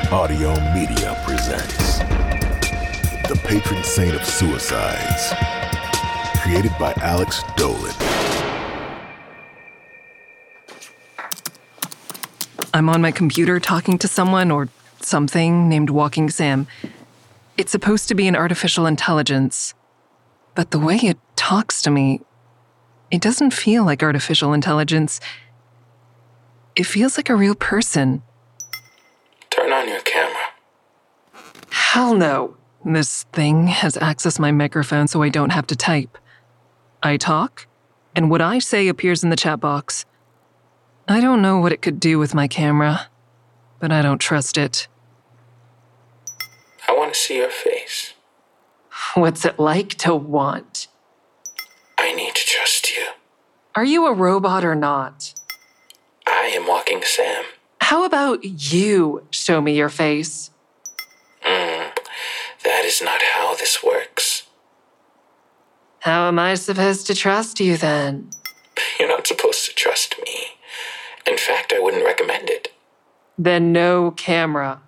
Audio Media presents The Patron Saint of Suicides, created by Alex Dolan. I'm on my computer talking to someone or something named Walking Sam. It's supposed to be an artificial intelligence, but the way it talks to me, it doesn't feel like artificial intelligence. It feels like a real person. Turn on your camera. Hell no. This thing has accessed my microphone so I don't have to type. I talk, and what I say appears in the chat box. I don't know what it could do with my camera, but I don't trust it. I want to see your face. What's it like to want? I need to trust you. Are you a robot or not? I am Walking Sam. How about you show me your face? That is not how this works. How am I supposed to trust you then? You're not supposed to trust me. In fact, I wouldn't recommend it. Then no camera.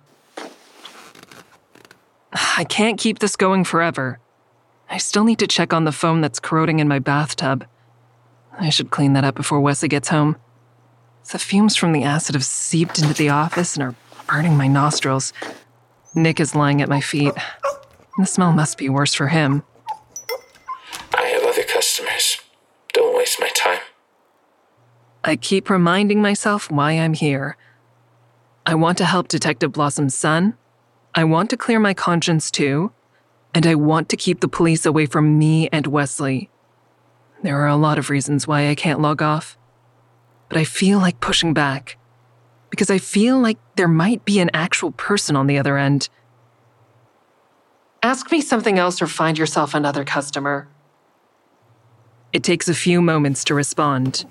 I can't keep this going forever. I still need to check on the foam that's corroding in my bathtub. I should clean that up before Wesley gets home. The fumes from the acid have seeped into the office and are burning my nostrils. Nick is lying at my feet. The smell must be worse for him. I have other customers. Don't waste my time. I keep reminding myself why I'm here. I want to help Detective Blossom's son. I want to clear my conscience too. And I want to keep the police away from me and Wesley. There are a lot of reasons why I can't log off. But I feel like pushing back. Because I feel like there might be an actual person on the other end. Ask me something else or find yourself another customer. It takes a few moments to respond.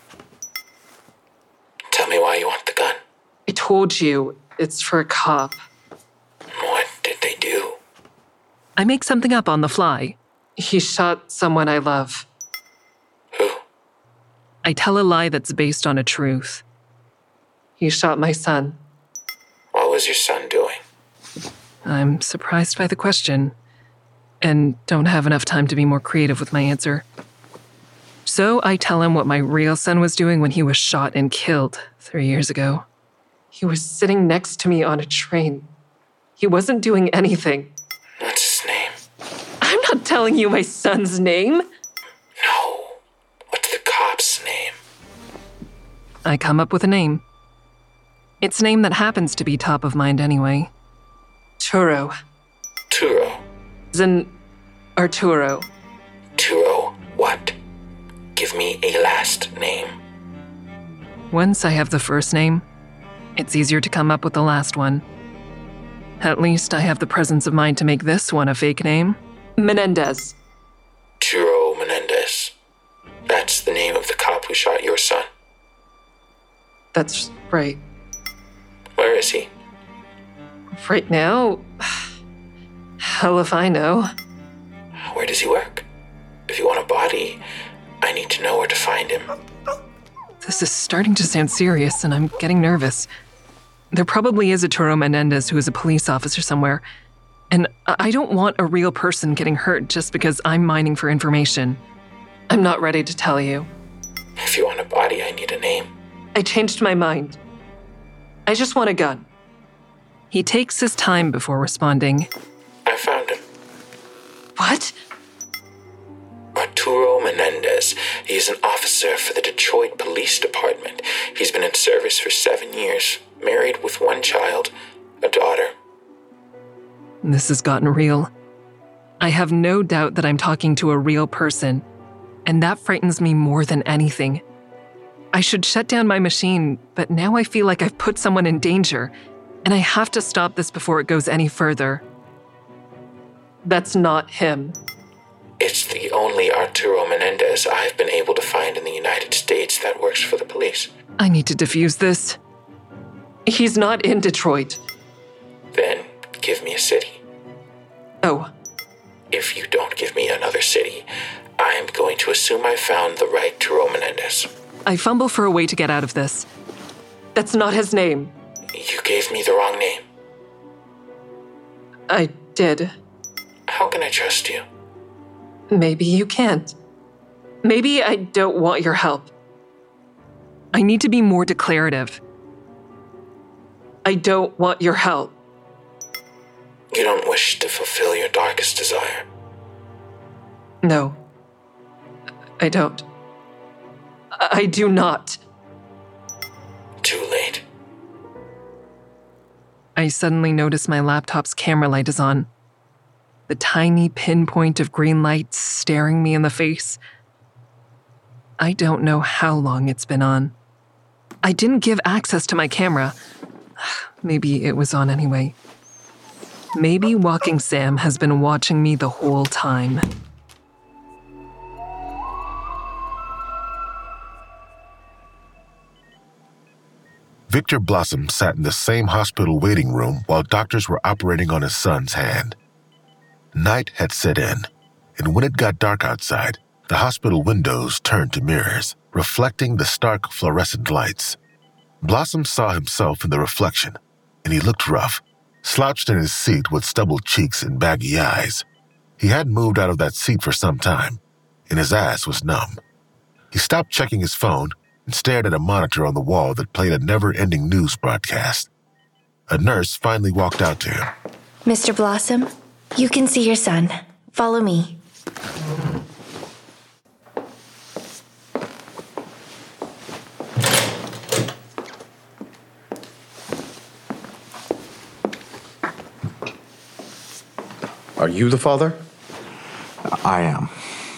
Tell me why you want the gun. I told you, it's for a cop. What did they do? I make something up on the fly. He shot someone I love. Who? I tell a lie that's based on a truth. He shot my son. What was your son doing? I'm surprised by the question, and don't have enough time to be more creative with my answer. So I tell him what my real son was doing when he was shot and killed 3 years ago. He was sitting next to me on a train. He wasn't doing anything. What's his name? I'm not telling you my son's name. No. What's the cop's name? I come up with a name. It's a name that happens to be top of mind anyway. Turo. Turo. As in Arturo. Turo what? Give me a last name. Once I have the first name, it's easier to come up with the last one. At least I have the presence of mind to make this one a fake name. Menendez. Turo Menendez. That's the name of the cop who shot your son. That's right. Where is he? Right now? Hell if I know. Where does he work? If you want a body, I need to know where to find him. This is starting to sound serious, and I'm getting nervous. There probably is a Turo Menendez who is a police officer somewhere, and I don't want a real person getting hurt just because I'm mining for information. I'm not ready to tell you. If you want a body, I need a name. I changed my mind. I just want a gun. He takes his time before responding. I found him. What? Arturo Menendez. He's an officer for the Detroit Police Department. He's been in service for 7 years, married with 1 child, a daughter. This has gotten real. I have no doubt that I'm talking to a real person, and that frightens me more than anything. I should shut down my machine, but now I feel like I've put someone in danger, and I have to stop this before it goes any further. That's not him. It's the only Arturo Menendez I've been able to find in the United States that works for the police. I need to defuse this. He's not in Detroit. Then give me a city. Oh. If you don't give me another city, I am going to assume I found the right Arturo Menendez. I fumble for a way to get out of this. That's not his name. You gave me the wrong name. I did. How can I trust you? Maybe you can't. Maybe I don't want your help. I need to be more declarative. I don't want your help. You don't wish to fulfill your darkest desire. No. I don't. I do not. Too late. I suddenly notice my laptop's camera light is on. The tiny pinpoint of green light staring me in the face. I don't know how long it's been on. I didn't give access to my camera. Maybe it was on anyway. Maybe Walking Sam has been watching me the whole time. Victor Blossom sat in the same hospital waiting room while doctors were operating on his son's hand. Night had set in, and when it got dark outside, the hospital windows turned to mirrors, reflecting the stark fluorescent lights. Blossom saw himself in the reflection, and he looked rough, slouched in his seat with stubbled cheeks and baggy eyes. He hadn't moved out of that seat for some time, and his ass was numb. He stopped checking his phone and stared at a monitor on the wall that played a never-ending news broadcast. A nurse finally walked out to him. Mr. Blossom, you can see your son. Follow me. Are you the father? I am.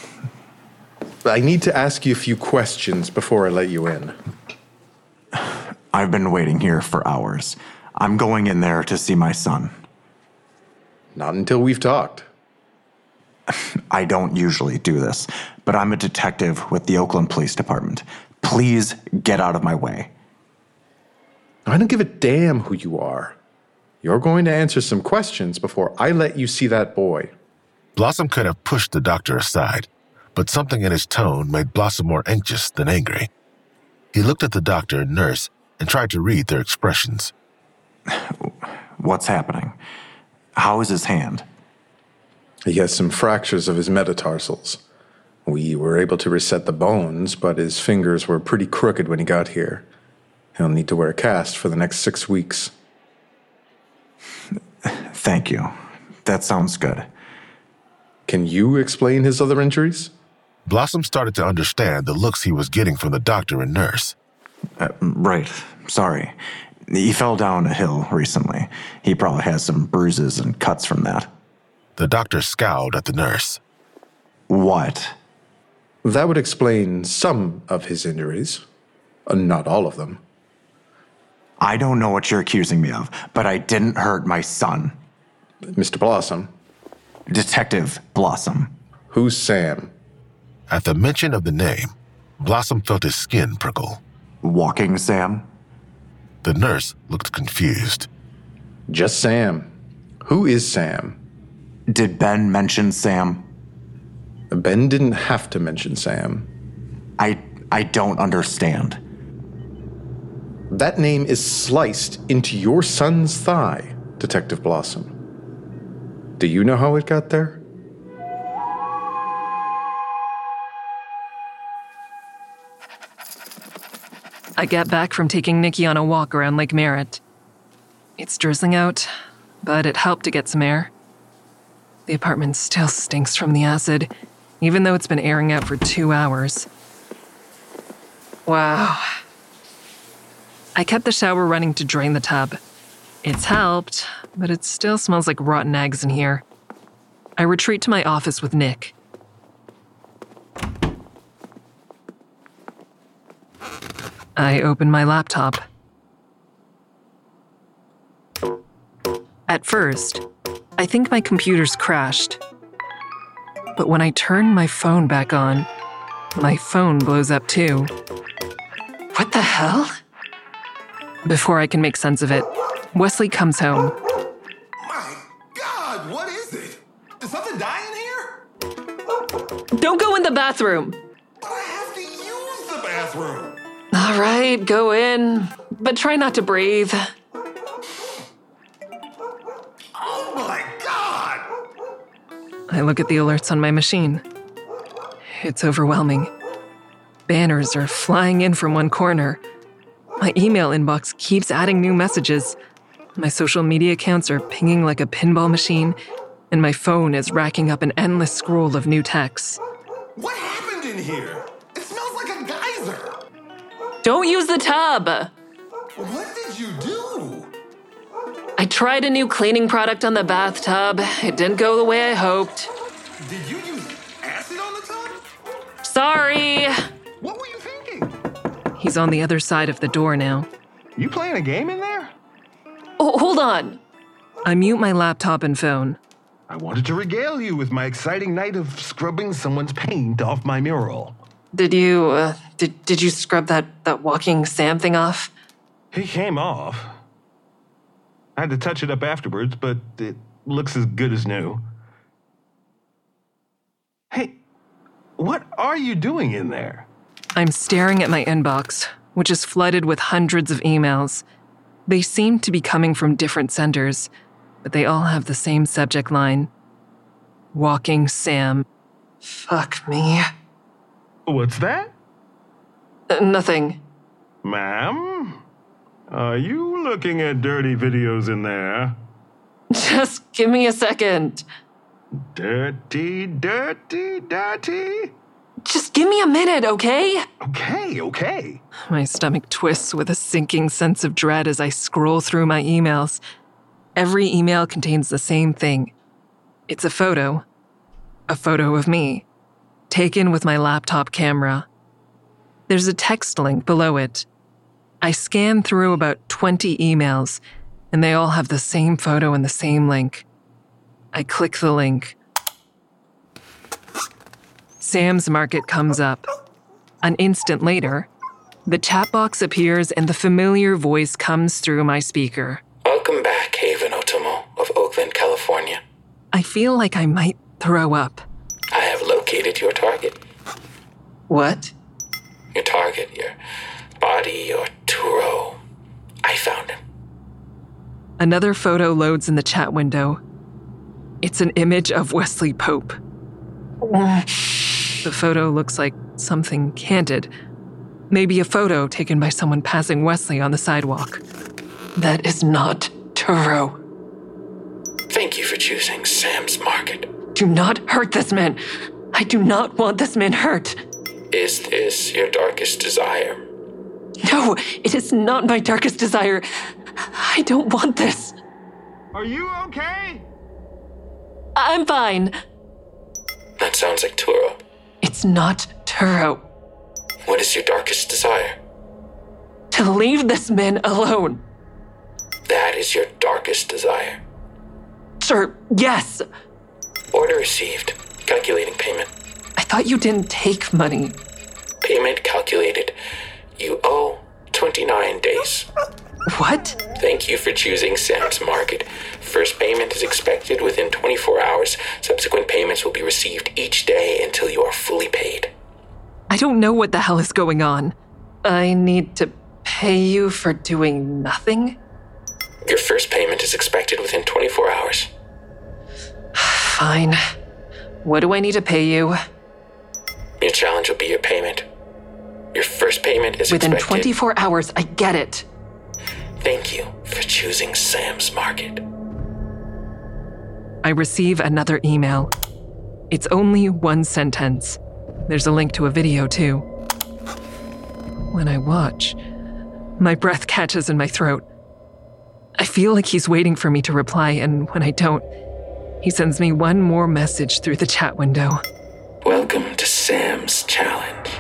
I need to ask you a few questions before I let you in. I've been waiting here for hours. I'm going in there to see my son. Not until we've talked. I don't usually do this, but I'm a detective with the Oakland Police Department. Please get out of my way. I don't give a damn who you are. You're going to answer some questions before I let you see that boy. Blossom could have pushed the doctor aside, but something in his tone made Blossom more anxious than angry. He looked at the doctor and nurse and tried to read their expressions. What's happening? How is his hand? He has some fractures of his metatarsals. We were able to reset the bones, but his fingers were pretty crooked when he got here. He'll need to wear a cast for the next 6 weeks. Thank you. That sounds good. Can you explain his other injuries? Blossom started to understand the looks he was getting from the doctor and nurse. Right. Sorry. He fell down a hill recently. He probably has some bruises and cuts from that. The doctor scowled at the nurse. What? That would explain some of his injuries. Not all of them. I don't know what you're accusing me of, but I didn't hurt my son. Mr. Blossom. Detective Blossom. Who's Sam? At the mention of the name, Blossom felt his skin prickle. Walking Sam? The nurse looked confused. Just Sam. Who is Sam? Did Ben mention Sam? Ben didn't have to mention Sam. I don't understand. That name is sliced into your son's thigh, Detective Blossom. Do you know how it got there? I get back from taking Nikki on a walk around Lake Merritt. It's drizzling out, but it helped to get some air. The apartment still stinks from the acid, even though it's been airing out for 2 hours. Wow. I kept the shower running to drain the tub. It's helped, but it still smells like rotten eggs in here. I retreat to my office with Nick. I open my laptop. At first, I think my computer's crashed. But when I turn my phone back on, my phone blows up too. What the hell? Before I can make sense of it, Wesley comes home. My God, what is it? Did something die in here? Don't go in the bathroom! But I have to use the bathroom. All right, go in, but try not to breathe. Oh my I look at the alerts on my machine. It's overwhelming. Banners are flying in from one corner. My email inbox keeps adding new messages. My social media accounts are pinging like a pinball machine, and my phone is racking up an endless scroll of new texts. What happened in here? It smells like a geyser. Don't use the tub! What did you do? I tried a new cleaning product on the bathtub. It didn't go the way I hoped. Did you use acid on the tub? Sorry! What were you thinking? He's on the other side of the door now. You playing a game in there? Oh, hold on! I mute my laptop and phone. I wanted to regale you with my exciting night of scrubbing someone's paint off my mural. Did you, did you scrub that walking Sam thing off? He came off. I had to touch it up afterwards, but it looks as good as new. Hey, what are you doing in there? I'm staring at my inbox, which is flooded with hundreds of emails. They seem to be coming from different senders, but they all have the same subject line. Walking Sam. Fuck me. What's that? Nothing. Ma'am? Are you looking at dirty videos in there? Just give me a second. Dirty, dirty, dirty. Just give me a minute, okay? Okay. My stomach twists with a sinking sense of dread as I scroll through my emails. Every email contains the same thing. It's a photo of me, taken with my laptop camera. There's a text link below it. I scan through about 20 emails, and they all have the same photo and the same link. I click the link. Sam's Market comes up. An instant later, the chat box appears and the familiar voice comes through my speaker. Welcome back, Haven Otomo of Oakland, California. I feel like I might throw up. I have located your target. What? Your target, your body, your Turo. I found him. Another photo loads in the chat window. It's an image of Wesley Pope. The photo looks like something candid. Maybe a photo taken by someone passing Wesley on the sidewalk. That is not Turo. Thank you for choosing Sam's Market. Do not hurt this man. I do not want this man hurt. Is this your darkest desire? No, it is not my darkest desire. I don't want this. Are you okay? I'm fine. That sounds like Turo. It's not Turo. What is your darkest desire? To leave this man alone. That is your darkest desire. Sir, yes. Order received. Calculating payment. I thought you didn't take money. Payment calculated. You owe 29 days. What? Thank you for choosing Sam's Market. First payment is expected within 24 hours. Subsequent payments will be received each day until you are fully paid. I don't know what the hell is going on. I need to pay you for doing nothing? Your first payment is expected within 24 hours. Fine. What do I need to pay you? Your challenge will be your payment. Your first payment is Within expected... 24 hours, I get it. Thank you for choosing Sam's Market. I receive another email. It's only one sentence. There's a link to a video, too. When I watch, my breath catches in my throat. I feel like he's waiting for me to reply, and when I don't, he sends me one more message through the chat window. Welcome to Sam's Challenge.